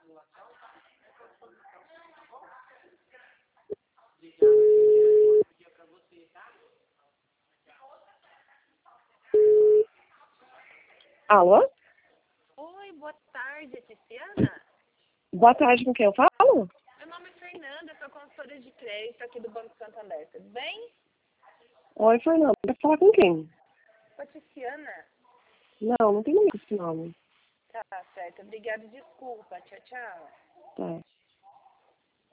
Alô? Oi, boa tarde, Tiziana. Boa tarde, com quem eu falo? Meu nome é Fernanda, sou consultora de crédito aqui do Banco Santander, tudo bem? Oi, Fernanda. Quer falar com quem? Com a Tiziana? Não tem ninguém com esse nome. Tá certo, obrigada, desculpa, tchau, tchau. Tá.